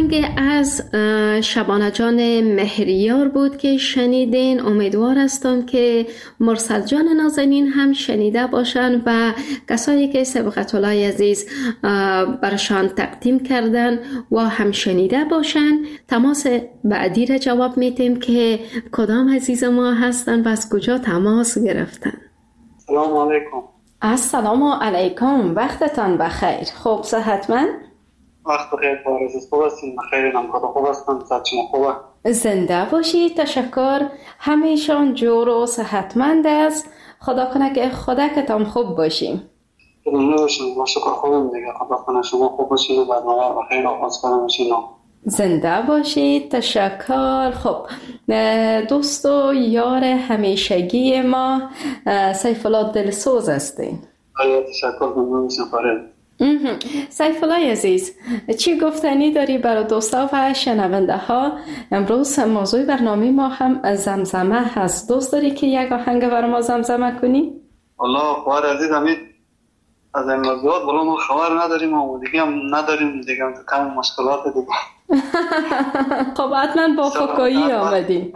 S2: آهنگ از شبانه جان مهریار بود که شنیدین. امیدوار هستم که مرسل جان نازنین هم شنیده باشن و کسایی که سبقت الله عزیز برشان تقدیم کردن و هم شنیده باشن. تماس بعدی را جواب میتیم که کدام عزیز ما هستن و از کجا تماس گرفتن.
S8: سلام علیکم.
S2: السلام علیکم، وقتتان بخیر. خوب صحتمند؟
S8: وقت بخیر بارزیز، خوب هستین؟ بخیر، نمکات خوب هستن؟ صحت شما خوبه؟
S2: زنده باشید، تشکر. همیشان جور و صحتمند است. خدا کنه که خدا کتان خوب باشیم.
S8: خدا باشیم، ما شکر خوبیم دیگه. خدا کنه شما خوب باشین و برنامه بخیر آغاز کنه باشین.
S2: زنده باشید، تشکر. خب دوست و یار همیشگی ما سیف الله دلسوز هستین.
S8: آیا تشکر ممنون میشم فرید.
S2: سیف الله عزیز، چی گفتنی داری برای دوستا و شنونده ها؟ امروز موضوع برنامه ما هم زمزمه هست. دوست داری که یک آهنگ برای ما زمزمه کنی؟
S8: والله خوار عزیز، همین از این موضوعات بلا ما خبر نداریم و دیگه هم نداریم دیگه، هم کم مشکلات دیگه.
S2: خب حتما با فکایی آمدیم.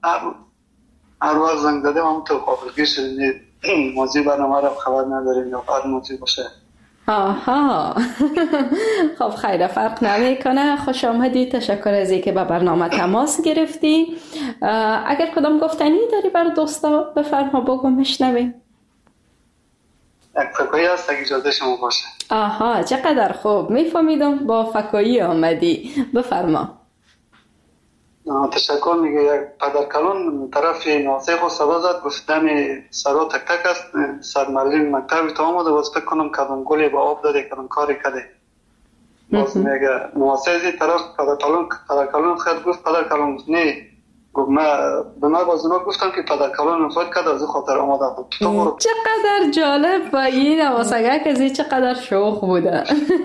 S8: هر وقت زنگ دادیم هم تو قابلگی شدید موضوع برنامه را خبر نداریم یا هر موضوع باشه.
S2: آها. خب خیلی فرق نمیکنه. خوش آمدید، تشکر از اینکه به برنامه تماس گرفتی. اگر کدام گفتنی داری برای دوستا بفرما، بگو میشنویم.
S8: یک فکایی هست اگه اجازه شما باشه.
S2: آها، چقدر خوب، میفهمیدم با فکایی آمدی. بفرما.
S8: تشکر. میگه یک پدرکلان طرف ناسخ و صدا زد، گفتم سرا تک تک است، سرمرلین مکتبی تا آمده، باز فکر کنم کدام گلی با آب داده، کدام کاری کده. باز میگه ناسخی طرف پدرکلان پدرکلان خود گفت پدرکلان نه، گفت من به من باز اونا گفتم که پدرکلان فوت کرده، از خاطر آمده بود.
S2: چقدر جالب و این نواسگه کزی چقدر شوخ بوده.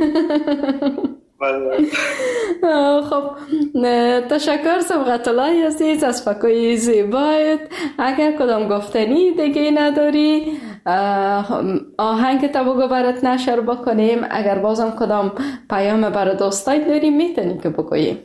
S2: خب تشکر سبقت الله عزیز از فکای زیبایت. اگر کدام گفتنی دیگه نداری آهنگ تا بگو برات نشر بکنیم. اگر بازم کدام پیام برای دوستای داری میتونی که بگوییم.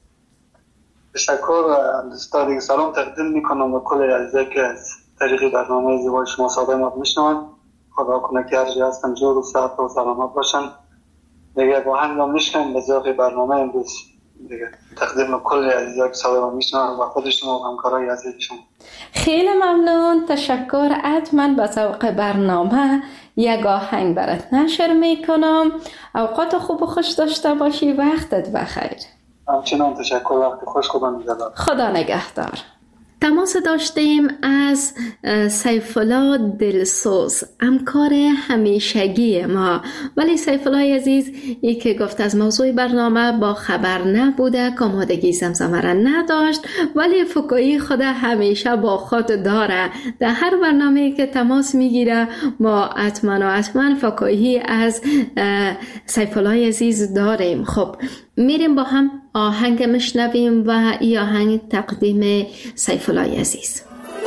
S8: تشکر. دوستا دیگه سلام تقدیم میکنم به کل عزیزایی که از طریق برنامه زیبای شما صدای ما میشنون. خدا کنه که هر جای هستن جور و صحت و سلامت باشن. دیگه با هم میشنم به ذوق برنامه امروز دیگه تقدیم کل عزیزایی که صدای ما میشنون و خود شما و همکارای عزیز شما.
S2: خیلی ممنون، تشکر. حتما به ذوق برنامه یک آهنگ برات نشر میکنم. اوقات خوب و خوش داشته باشی. وقتت بخیر.
S8: همچنان تشکر. وقت خوش. خدا نگهدار.
S2: خدا نگهدار. تماس داشتیم از سیف الله دلسوز، همکار همیشگی ما. ولی سیف الله عزیز ای که گفت از موضوع برنامه با خبر نبوده، کامادگی زمزمه را نداشت، ولی فکایی خود همیشه با خود داره. در هر برنامه که تماس میگیره ما حتما و حتما فکایی از سیف الله عزیز داریم. خب میریم با هم آهنگ مشنویم و این آهنگ تقدیم سیف الله عزیز.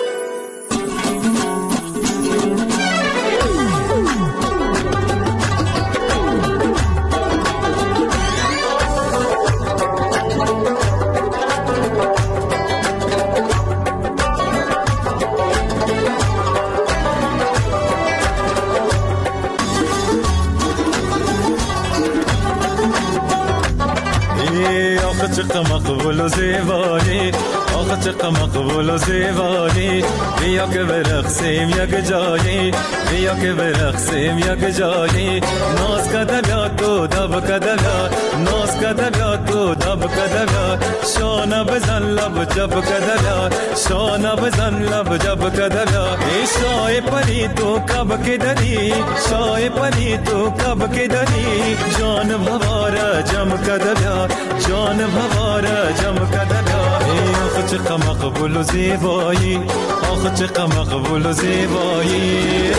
S9: چقدر مقبول و زیبایی، آخه چقدر مقبول و زیبایی. بیا که برقصیم یک جایی، بیا که برقصیم یک جایی. ناز کده بیاد تو دب کده بیاد، ناز کده بیاد تو دب کده بیاد. شانه بزن لب جب کده بیاد، شانه بزن لب جب کده بیاد. ای شای پنی تو کب که داری، شای پنی تو کب که داری. جان بواره جم کده بیاد، جان بواره جم کده بیاد. ای آخه چقدر مقبول و زیبایی، آخه چقدر مقبول و زیبایی.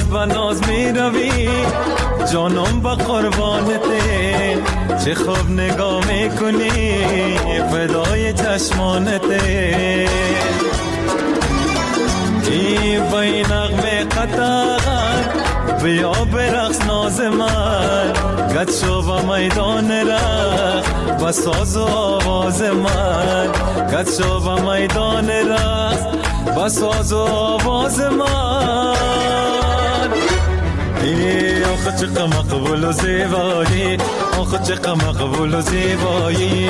S9: و ناز می روی جانم با قربانته چه خوب نگاه میکنی فدای چشمانته ای بای نغمه قطعات بیا برقص ناز من گد شو با میدان رقص با ساز و آواز من گد شو با میدان رقص با ساز و آواز من ای آخه چقدر مقبول و زیبایی آخه چقدر مقبول و زیبایی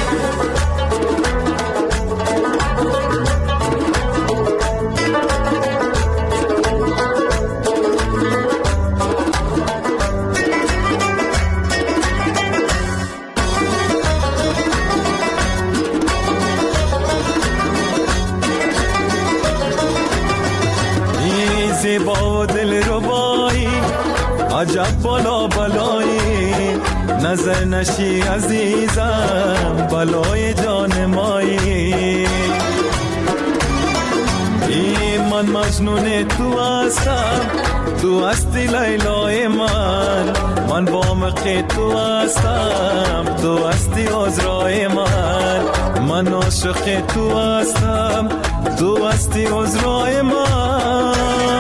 S9: زیبا و دل ربایی عجب بالا بالایی نظر نشی عزیزم بالای جان مایی ای من مجنون تو هستم تو هستی لیلای من من با مقی تو هستم تو هستی عذرای من من عاشق تو هستم تو هستی عذرای من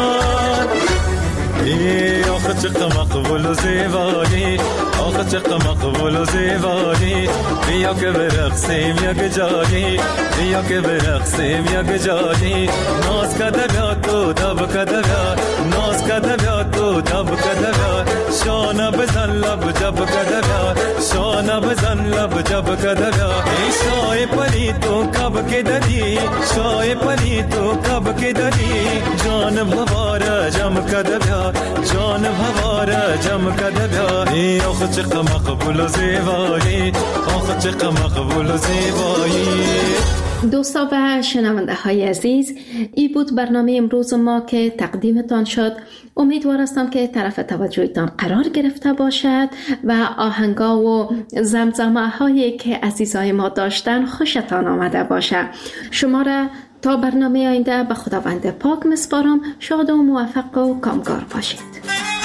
S9: ای آخه چقدر مقبول و زیبایی آخه چقدر مقبول و زیبایی بیا که برقصیم یک جایی بیا که برقصیم یک جایی ناز کده بیا تو دب کده بیا ناز کده بیا تو دب کده بیا شانه بزن لب جب کده بیا شانه بزن لب جب کده بیا ای شای پلی تو کب که دری شای پلی تو کب که دری جان بواره جم کده بیا جان بواره جم کده بیا ای آخه چقدر مقبول و زیبایی آخه چقدر مقبول و زیبایی.
S2: دوستا و شنونده های عزیز، ای بود برنامه امروز ما که تقدیمتان شد. امیدوار هستم که طرف توجهتان قرار گرفته باشد و آهنگا و زمزمه هایی که عزیزای ما داشتن خوشتان آمده باشد. شما را تا برنامه آینده به خداوند پاک مسپارم. شاد و موفق و کامگار باشید.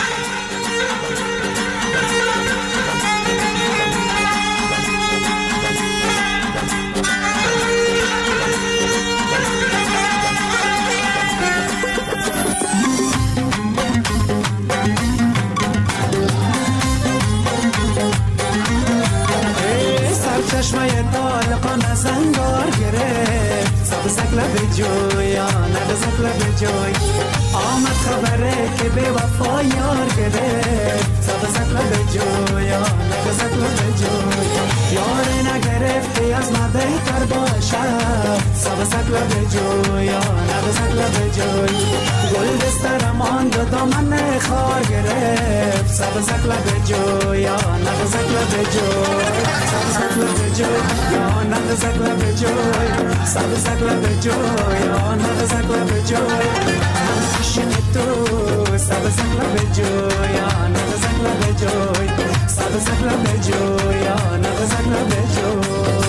S6: چشمه طالقان زنگار گرفت سبزک لب جویا نبزک لب جوی آمد خبره که به وفا یار گرفت سبزک لب جویا نبزک لب جوی یار نگرفتی از ما بهتر باشد سبزک لب جویا نبزک لب جوی گل دستر ماند دامن خار گرفت سبزک لب جویا نبزک لب جوی سبزک لب جوی یا نبزک لب جوی سبزک لب جوی یا نبزک لب جوی عاشق تو سبزک لب جوی یا نبزک لب جوی سبزک لب جوی یا نبزک لب جوی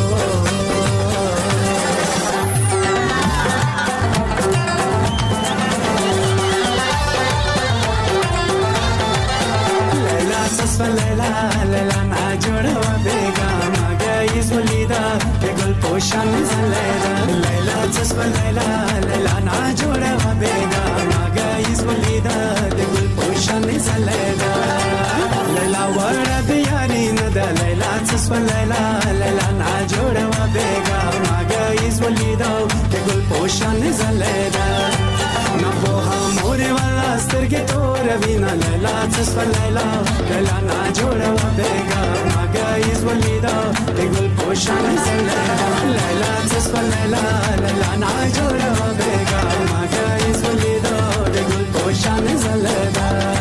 S6: لیلا لیلا ناجوره و بیگم آگهیز ولیده که گل پوشان زلیده لیلا تصف لیلا لیلا ناجوره و بیگم آگهیز ولیده که گل پوشان زلیده لیلا ورد بیاری نده لیلا تصف لیلا لیلا ناجوره و بیگم آگهیز ولیده که گل پوشان زلیده نبوها موری والا سترگی تو روینا لیلا تصف لیلا لیلا ناجوره و بیگم آگهیز ولیده که گل پوشان زلیده لیلا تصف لیلا لیلا ناجوره و بیگم آگهیز ولیده که گل پوشان زلیده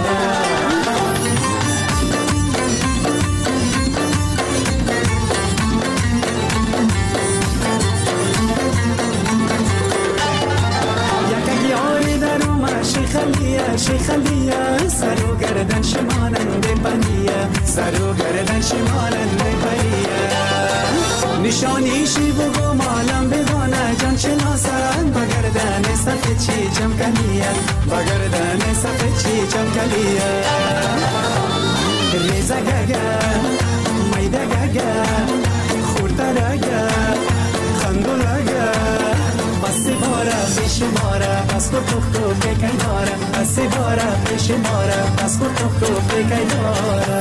S6: خلیه شیخلیه سر و گردن شمالنده پریه سر و گردن شمالنده پریه نشانیشی بگو مالم بدانه جان شناسن با گردن صفه چی جم کنیه با گردن صفه گلیه ریزه گگه میده گگه خورده رگه خندولگه بسی باره پیش باره بس کو تو تو بکی داره بسی باره پیش باره بس کو تو تو بکی داره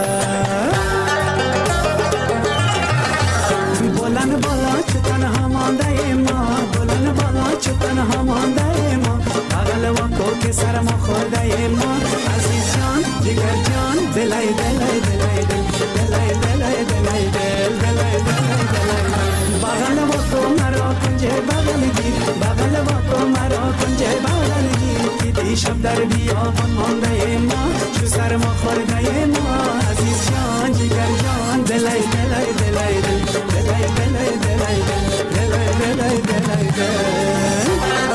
S6: بلند بالا چه تنها مانده ما بلند بالا چه تنها مانده ما بغل وکو که سر ما خورده ما عزیز جان جگر جان دلای دلای دلای دلای دلای دلای دل دلای دلای دلای بغل وکو مرا کنجه بغل گیر بغل وکو مرا کنجه بغل گیر که دیشب در بیابان مانده ما چو سر ما خورده ما عزیز جان جگر جان دلای دلای دلای دلای دلای دلای دلای دلای دلای دلای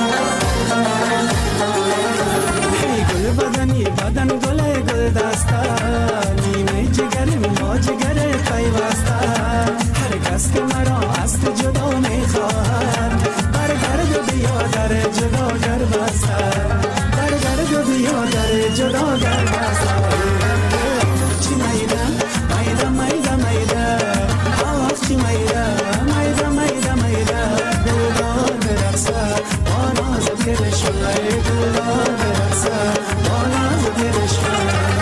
S6: گل بدنی بدن گل گل دستا نیمه جگرم با جگر پیوسته هر کس که مرا از تو جدا میخواهد برگرد بیا در جدا گر بسته برگرد بیا در جدا گر بسته چی میده میده میده میده آخ چی میده میده میده میده دلدار برقصه آنا زکرش میده دلدار برقصه آنا زکرش میده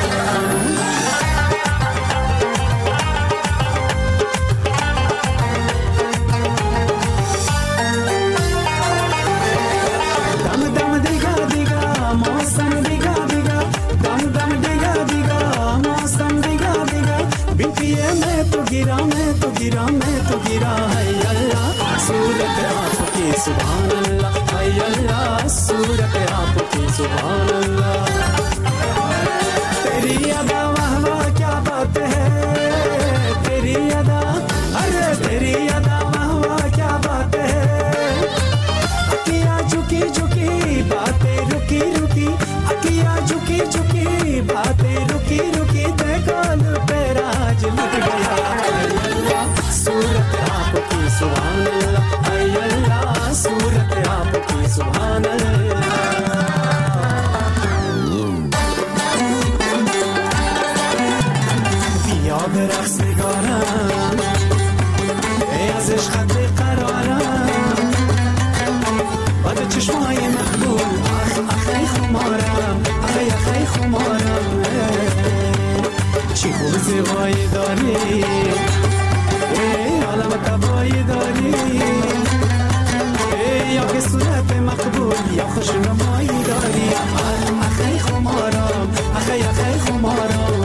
S6: गिरा मैं तो गिरा मैं तो गिरा है अल्लाह सूरत आपकी सुभान अल्लाह है अल्लाह सूरत आपकी सुभान अल्लाह तेरी अदा वाह वाह क्या बात है तेरी अदा अरे तेरी अदा वाह वाह क्या बात है अकिया झुकी झुकी बातें रुकी रुकी अकिया झुकी झुकी बातें रुकी रुकी देखो पे राज लुट गया सूरत आपकी सुभान अल्लाह है अल्लाह सूरत आपकी सुभान अल्लाह بیا به رقص نگارم ای از عشقت قرارم بعد چشمای مقبول اخ اخی خمارم اخی اخی خمارم چی خوب زیبایی داری ای عالم تبایی داری ای یا که صورت مقبول یا خوش نمایی داری اخی خمارم اخی اخی خمارم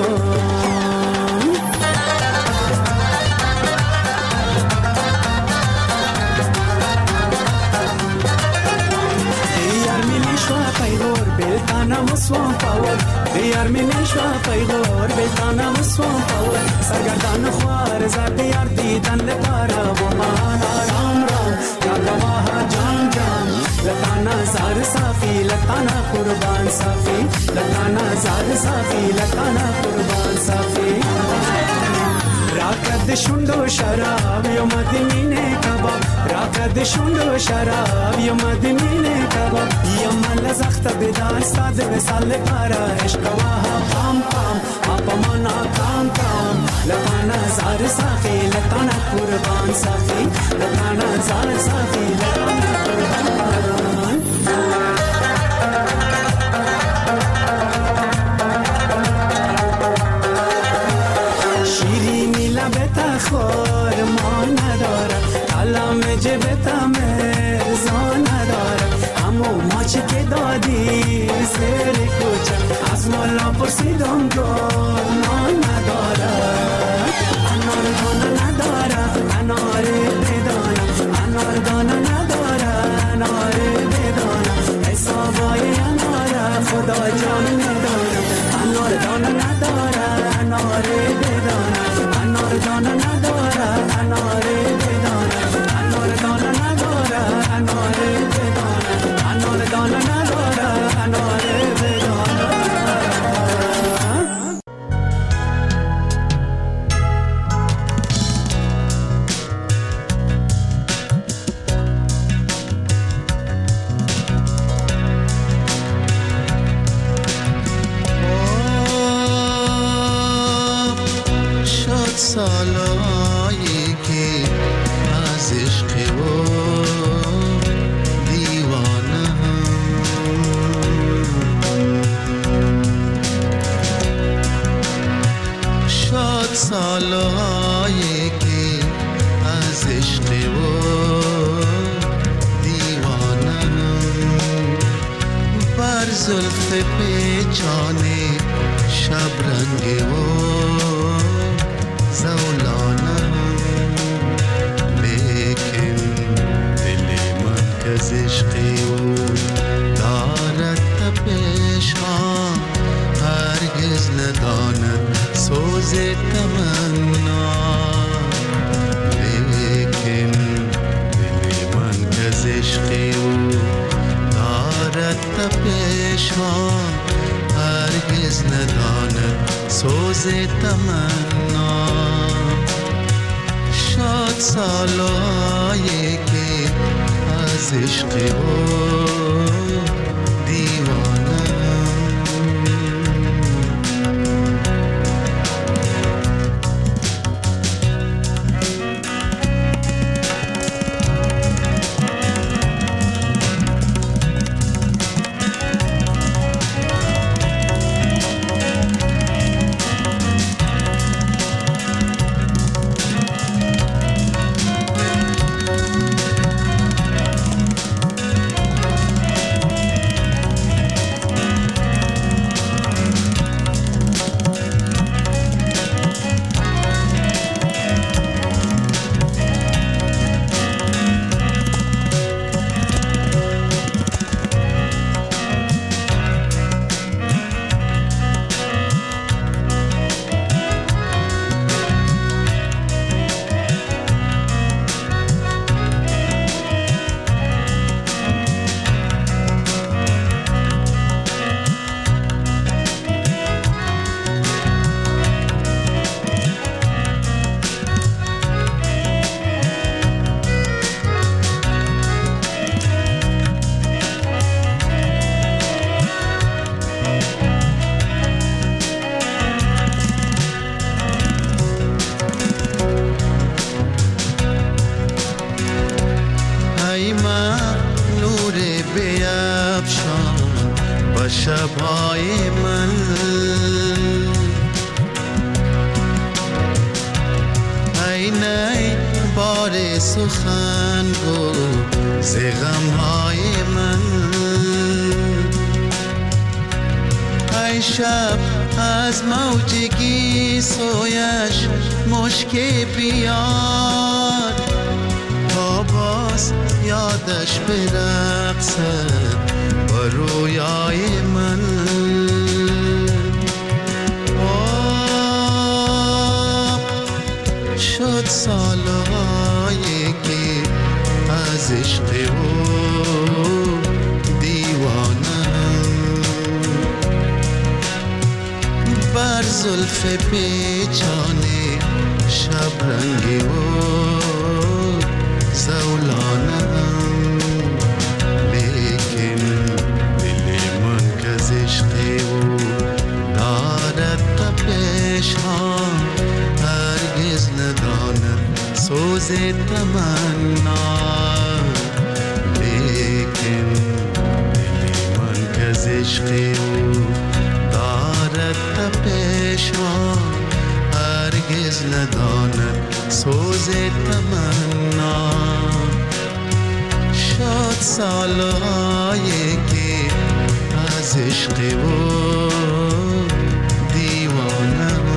S6: Beltanam swam power diyar mein shwa paygor beltanam swam power sargardan khwar zat yar didan le para wo mana ram ram ya gawah jam jam latana zar safi latana qurban safi latana zar safi latana qurban safi rakad shundo sharab yo madine kabab rakad shundo sharab yo madine kabab yo mal zakhta bedar sad vesal para ishqwa pam pam apamana kam kam latana zar safi latana qurban safi latana zar safi latana qurban شیرینی لبت خور ما نداره کلام جبت مرزا نداره اما ما چی که دادی زیر کوچه از مالا پرسیدم گنا نداره انار دانه نداره انار بدانه انار دانه نداره انار بدانه حسابای اناره خدا جان نداره انار دانه نداره انار بدانه انار دانه نداره انار بدانه انار دانه نداره انار بدانه انار دانه نداره انار بدانه
S10: زلف پیچانه شبرنگی و زولانم، لیکن دل من کز عشقی او دارد تپش ها، هرگز نداند سوز تمنا، لیکن دل من کز عشقی او دارد تپش ها، هرگز نداند سوز تمنا. شاد سالایی که از عشق او دیوانم. شبهای من ای نی بار سخن گو ز غمهای من، ای شب از موجگی سویش مشک بیار، تا باز یادش برقصد با رویای من. آه شد سالهایی که از عشق او دیوانم، بر زلف پیچانه شبرنگی و زولانم، هرگز نداند سوز تمنا، لیکن دل من کز عشق او دارد تپش ها، هرگز نداند سوز تمنا. شد سالهایی که از عشق او دیوانم.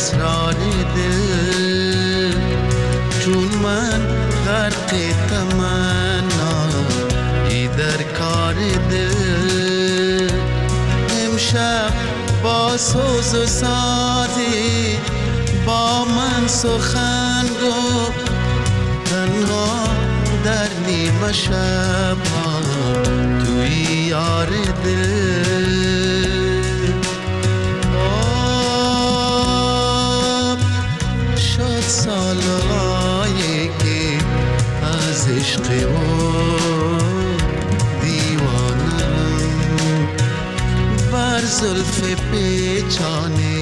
S10: اسرار دل، چون من غرق تمنا ای در کار دل. امشب با سوز و سازی با من سخن گفت، تنها در نیمه شب توی یار دل. آب شد سالهایی که از عشق و دیوانم بر زلف پیچانه